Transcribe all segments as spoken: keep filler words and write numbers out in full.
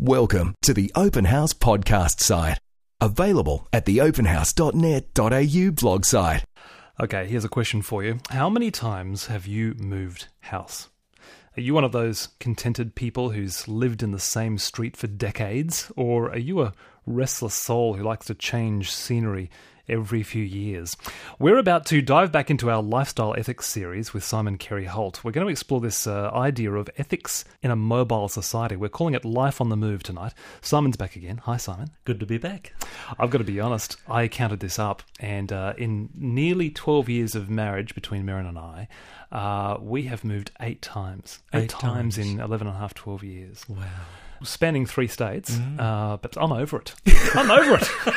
Welcome to the Open House podcast site. Available at the open house dot net dot a u blog site. Okay, here's a question for you. How many times have you moved house? Are you one of those contented people who's lived in the same street for decades? Or are you a restless soul who likes to change scenery every few years? We're about to dive back into our Lifestyle Ethics series with Simon Carey-Holt. We're going to explore this uh, idea of ethics in a mobile society. We're calling it Life on the Move tonight. Simon's back again. Hi, Simon. Good to be back. I've got to be honest, I counted this up, and uh, in nearly twelve years of marriage between Merrin and I, uh, we have moved eight times. Eight, Eight times. times. in eleven and a half, twelve years. Wow. Spanning three states, Mm. uh, but I'm over it. I'm over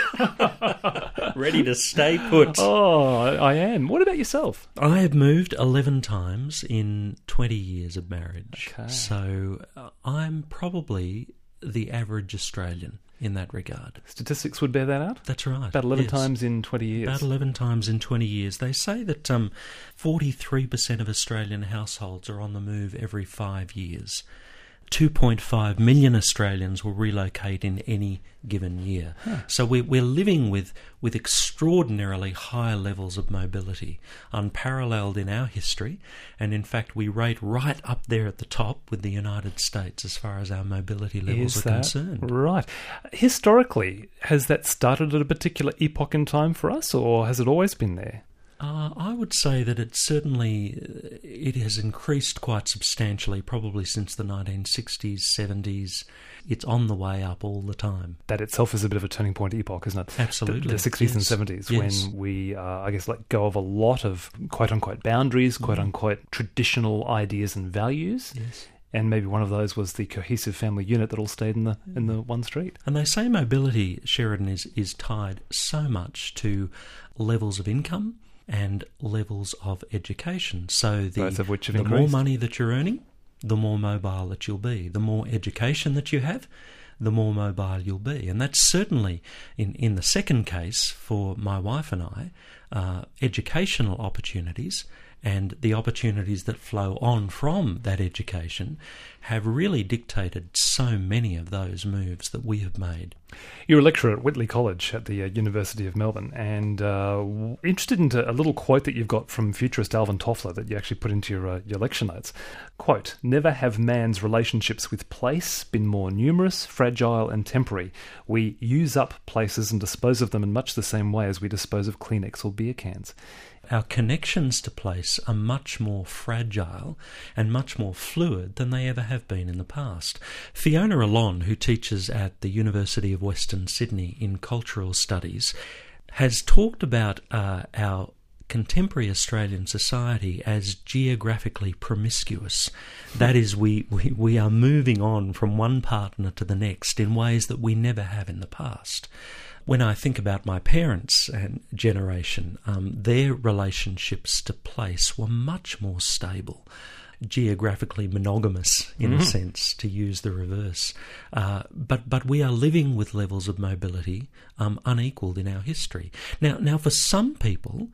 it. Ready to stay put. Oh, I, I am. What about yourself? I have moved eleven times in twenty years of marriage. Okay. So uh, I'm probably the average Australian in that regard. Statistics would bear that out. That's right. About eleven yes. times in twenty years. About eleven times in twenty years. They say that um, forty-three percent of Australian households are on the move every five years. two point five million Australians will relocate in any given year. Huh. So we're, we're living with, with extraordinarily high levels of mobility, unparalleled in our history, and in fact we rate right up there at the top with the United States as far as our mobility levels Is are that concerned. right? Historically, has that started at a particular epoch in time for us, or has it always been there? Uh, I would say that it certainly uh, it has increased quite substantially, probably since the nineteen sixties, seventies. It's on the way up all the time. That itself is a bit of a turning point epoch, isn't it? Absolutely. The, the sixties and Yes. seventies, Yes. when we, uh, I guess, let go of a lot of quote-unquote boundaries, quote-unquote traditional ideas and values. Yes. And maybe one of those was the cohesive family unit that all stayed in the in the one street. And they say mobility, Sheridan, is, is tied so much to levels of income and levels of education. So the, Both of which have the more increased. money that you're earning, the more mobile that you'll be. The more education that you have, the more mobile you'll be. And that's certainly, in, in the second case, for my wife and I, uh, educational opportunities and the opportunities that flow on from that education have really dictated so many of those moves that we have made. You're a lecturer at Whitley College at the uh, University of Melbourne, and uh, w- interested in a little quote that you've got from futurist Alvin Toffler that you actually put into your, uh, your lecture notes. Quote, "Never have man's relationships with place been more numerous, fragile and temporary. We use up places and dispose of them in much the same way as we dispose of Kleenex or beer cans." Our connections to place are much more fragile and much more fluid than they ever have been in the past. Fiona Allon, who teaches at the University of Western Sydney in Cultural Studies, has talked about uh, our contemporary Australian society as geographically promiscuous. That is, we, we, we are moving on from one partner to the next in ways that we never have in the past. When I think about my parents' and generation, um, their relationships to place were much more stable, geographically monogamous in Mm. a sense, to use the reverse. Uh, but but we are living with levels of mobility um, unequalled in our history. Now, now, for some people,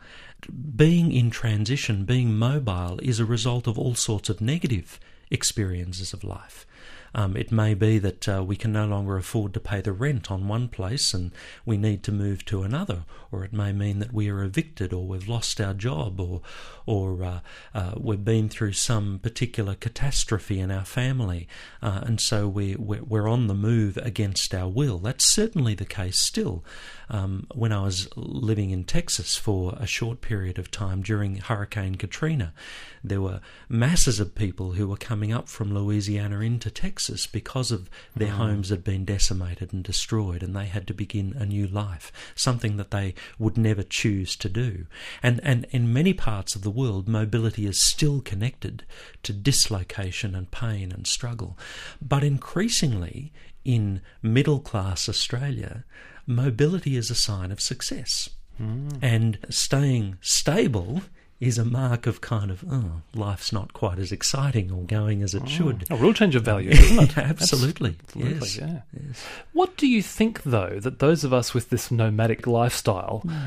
being in transition, being mobile, is a result of all sorts of negative experiences of life. Um, it may be that uh, we can no longer afford to pay the rent on one place and we need to move to another, or it may mean that we are evicted or we've lost our job, or or uh, uh, we've been through some particular catastrophe in our family, uh, and so we, we're, we're on the move against our will. That's certainly the case still. Um, when I was living in Texas for a short period of time during Hurricane Katrina, there were masses of people who were coming up from Louisiana into Texas because of their Mm. homes had been decimated and destroyed, and they had to begin a new life, something that they would never choose to do. And, and in many parts of the world, mobility is still connected to dislocation and pain and struggle. But increasingly, in middle-class Australia, mobility is a sign of success. Mm. And staying stable is a mark of kind of, oh, life's not quite as exciting or going as it Oh, should. a real change of values, isn't it? Absolutely. Absolutely, Yes. yeah. Yes. What do you think, though, that those of us with this nomadic lifestyle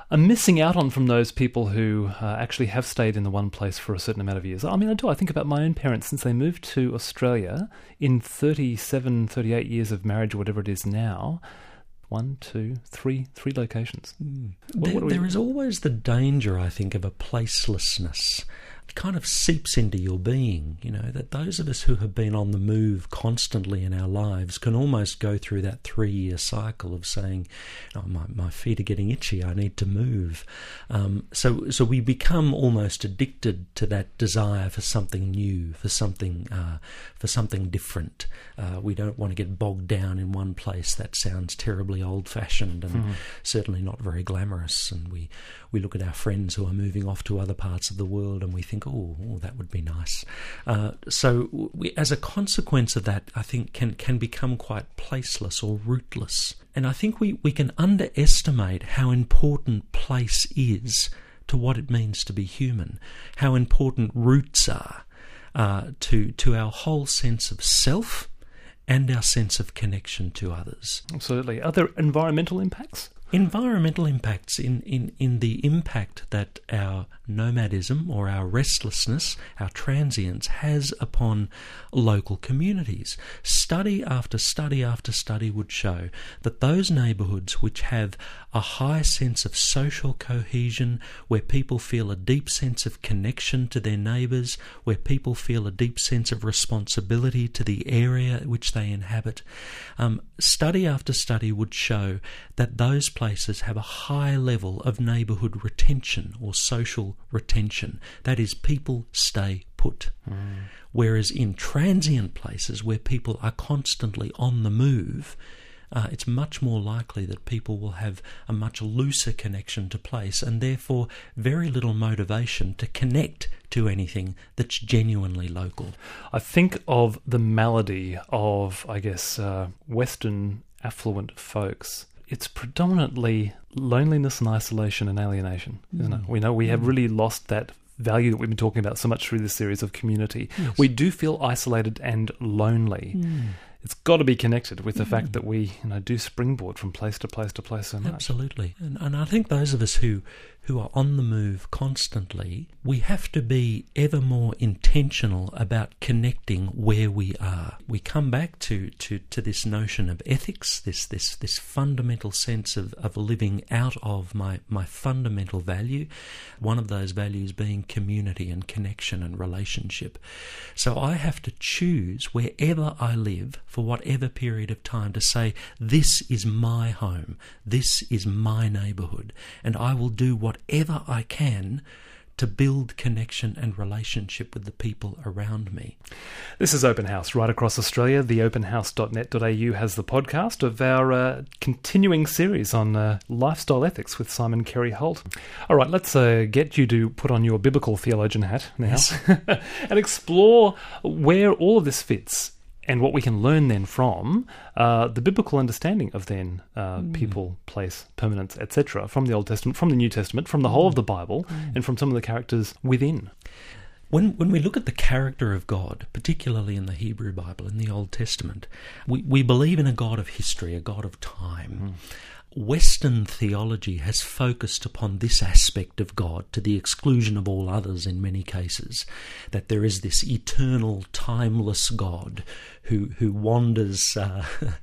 I'm missing out on from those people who uh, actually have stayed in the one place for a certain amount of years. I mean, I do. I think about my own parents since they moved to Australia in thirty-seven, thirty-eight years of marriage, or whatever it is now. One, two, three, three locations. Mm. What, there what we... there is always the danger, I think, of a placelessness. It kind of seeps into your being, you know, that those of us who have been on the move constantly in our lives can almost go through that three-year cycle of saying, oh, my, my feet are getting itchy, I need to move. Um, so so we become almost addicted to that desire for something new, for something uh, for something different. Uh, we don't want to get bogged down in one place. That sounds terribly old-fashioned and mm-hmm. certainly not very glamorous. And we, we look at our friends who are moving off to other parts of the world and we think, oh, oh that would be nice. Uh, so we, as a consequence of that, I think can, can become quite placeless or rootless. And I think we, we can underestimate how important place is to what it means to be human, how important roots are uh, to, to our whole sense of self and our sense of connection to others. Absolutely. Are there environmental impacts? Environmental impacts in, in, in the impact that our nomadism or our restlessness, our transience, has upon local communities. Study after study after study would show that those neighbourhoods which have a high sense of social cohesion, where people feel a deep sense of connection to their neighbours, where people feel a deep sense of responsibility to the area which they inhabit, um, study after study would show that those places have a high level of neighbourhood retention or social retention. That is, people stay put. Mm. Whereas in transient places where people are constantly on the move, uh, it's much more likely that people will have a much looser connection to place and therefore very little motivation to connect to anything that's genuinely local. I think of the malady of, I guess, uh, Western affluent folks. It's predominantly loneliness and isolation and alienation, isn't mm. it? We know we have really lost that value that we've been talking about so much through this series of community. Yes. We do feel isolated and lonely. Mm. It's got to be connected with the mm. fact that we, you know, do springboard from place to place to place so much. Absolutely. And, and I think those of us who, who are on the move constantly, we have to be ever more intentional about connecting where we are. We come back to, to, to this notion of ethics, this this this fundamental sense of, of living out of my, my fundamental value, one of those values being community and connection and relationship. So I have to choose wherever I live for whatever period of time to say, this is my home, this is my neighbourhood, and I will do whatever I can to build connection and relationship with the people around me. This is Open House right across Australia. The open house dot net dot a u has the podcast of our uh, continuing series on uh, lifestyle ethics with Simon Carey Holt. All right, let's uh, get you to put on your biblical theologian hat now yes. and explore where all of this fits and what we can learn then from uh, the biblical understanding of then uh, mm. people, place, permanence, et cetera, from the Old Testament, from the New Testament, from the whole of the Bible, mm. and from some of the characters within. When when we look at the character of God, particularly in the Hebrew Bible, in the Old Testament, we, we believe in a God of history, a God of time. Mm. Western theology has focused upon this aspect of God to the exclusion of all others in many cases, that there is this eternal, timeless God who who wanders uh,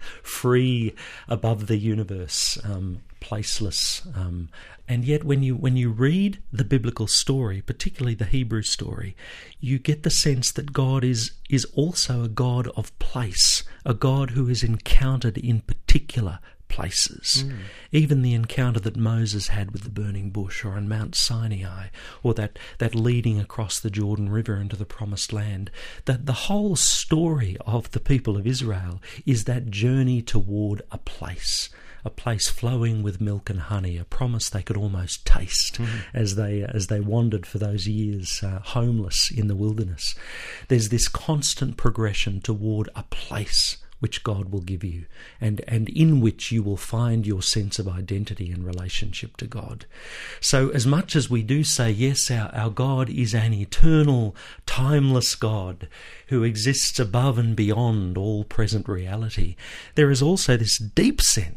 free above the universe, um, placeless. Um, and yet when you when you read the biblical story, particularly the Hebrew story, you get the sense that God is is also a God of place, a God who is encountered in particular places. Mm. Even the encounter that Moses had with the burning bush, or on Mount Sinai, or that, that leading across the Jordan River into the Promised Land, that the whole story of the people of Israel is that journey toward a place, a place flowing with milk and honey, a promise they could almost taste mm. as they as they wandered for those years uh, homeless in the wilderness. There's this constant progression toward a place which God will give you, and, and in which you will find your sense of identity and relationship to God. So as much as we do say, yes, our, our God is an eternal, timeless God who exists above and beyond all present reality, there is also this deep sense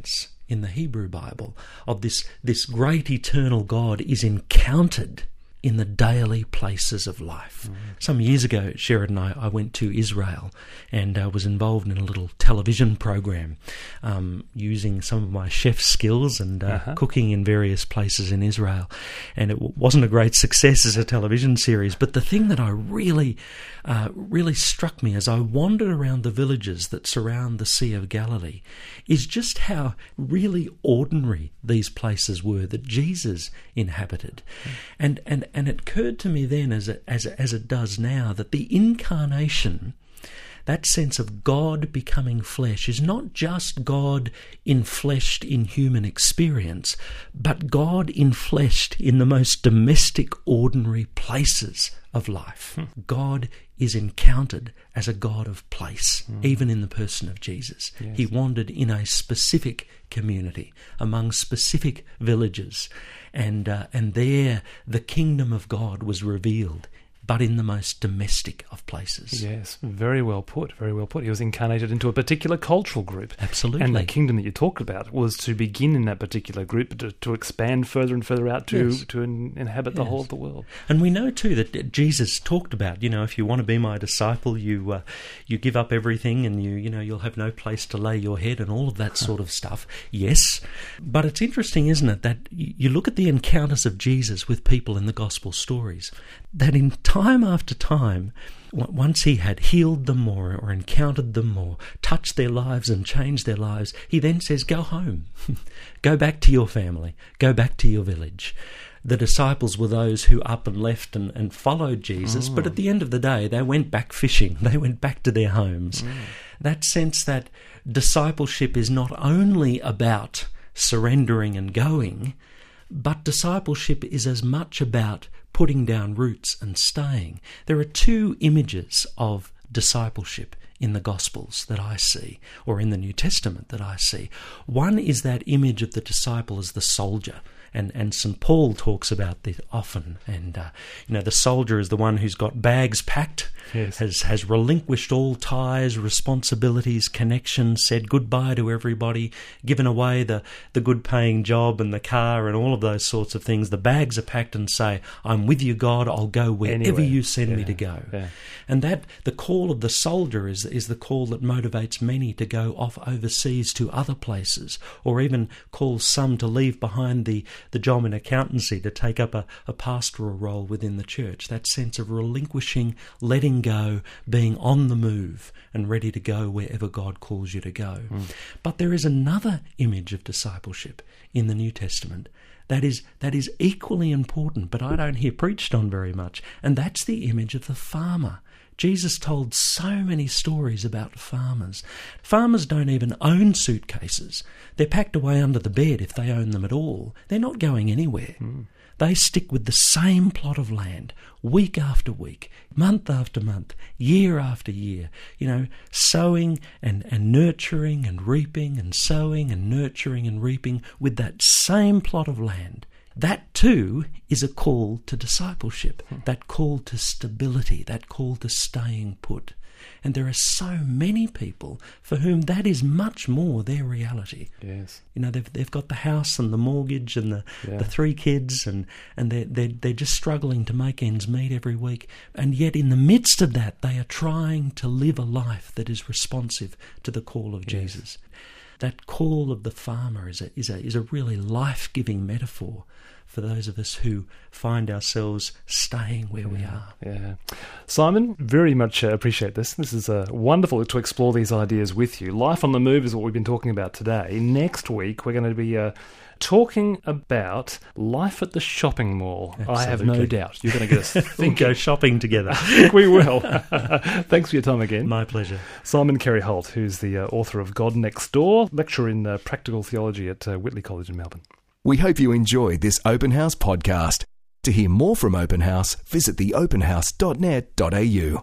in the Hebrew Bible of this, this great eternal God is encountered in the daily places of life. Mm. Some years ago, Sheridan and I, I went to Israel and uh, was involved in a little television program um, using some of my chef skills and uh, uh-huh. cooking in various places in Israel. And it w- wasn't a great success as a television series, but the thing that I really, uh, really struck me as I wandered around the villages that surround the Sea of Galilee is just how really ordinary these places were that Jesus inhabited. Mm. And, and And it occurred to me then, as it, as, as it does now, that the incarnation, that sense of God becoming flesh, is not just God infleshed in human experience, but God infleshed in the most domestic, ordinary places of life. Hmm. God is encountered as a God of place, mm. even in the person of Jesus. Yes. He wandered in a specific community, among specific villages, and uh, and there the kingdom of God was revealed, but in the most domestic of places. Yes, very well put, very well put. He was incarnated into a particular cultural group. Absolutely. And the kingdom that you talked about was to begin in that particular group, but to, to expand further and further out to, yes. to in, inhabit yes. the whole of the world. And we know too that Jesus talked about, you know, if you want to be my disciple, you uh, you give up everything and you, you know, you'll have no place to lay your head and all of that sort of stuff. Yes. But it's interesting, isn't it, that you look at the encounters of Jesus with people in the gospel stories, that in time after time, once he had healed them or, or encountered them or touched their lives and changed their lives, he then says, go home, go back to your family, go back to your village. The disciples were those who up and left and, and followed Jesus, oh. but at the end of the day, they went back fishing, they went back to their homes. Mm. That sense that discipleship is not only about surrendering and going, but discipleship is as much about putting down roots and staying. There are two images of discipleship in the Gospels that I see, or in the New Testament that I see. One is that image of the disciple as the soldier, and, and Saint Paul talks about this often. And uh, you know, the soldier is the one who's got bags packed, yes. has has relinquished all ties, responsibilities, connections, said goodbye to everybody, given away the, the good-paying job and the car and all of those sorts of things. The bags are packed and say, I'm with you, God, I'll go wherever Anywhere. you send yeah. me to go. Yeah. And that, the call of the soldier is, is the call that motivates many to go off overseas to other places, or even calls some to leave behind the the job in accountancy to take up a, a pastoral role within the church. That sense of relinquishing, letting go, being on the move and ready to go wherever God calls you to go. Mm. But there is another image of discipleship in the New Testament that is that is equally important, but I don't hear preached on very much, and that's the image of the farmer. Jesus told so many stories about farmers. Farmers don't even own suitcases. They're packed away under the bed if they own them at all. They're not going anywhere. Mm. They stick with the same plot of land week after week, month after month, year after year, you know, sowing and, and nurturing and reaping and sowing and nurturing and reaping with that same plot of land. That too is a call to discipleship, hmm. that call to stability, that call to staying put. And there are so many people for whom that is much more their reality. Yes. You know, they've they've got the house and the mortgage and the, yeah. the three kids, and, and they're, they're, they're just struggling to make ends meet every week. And yet in the midst of that, they are trying to live a life that is responsive to the call of yes. Jesus. That call of the farmer is a, is a, is a really life-giving metaphor for those of us who find ourselves staying where yeah, we are. Yeah. Simon, very much uh, appreciate this. This is uh, wonderful to explore these ideas with you. Life on the move is what we've been talking about today. Next week, we're going to be uh, talking about life at the shopping mall. Absolutely. I have no doubt you're going to get us thinking. We'll go shopping together. I think we will. Thanks for your time again. My pleasure. Simon Carey-Holt, who's the uh, author of God Next Door, lecturer in uh, practical theology at uh, Whitley College in Melbourne. We hope you enjoyed this Open House podcast. To hear more from Open House, visit the open house dot net dot a u.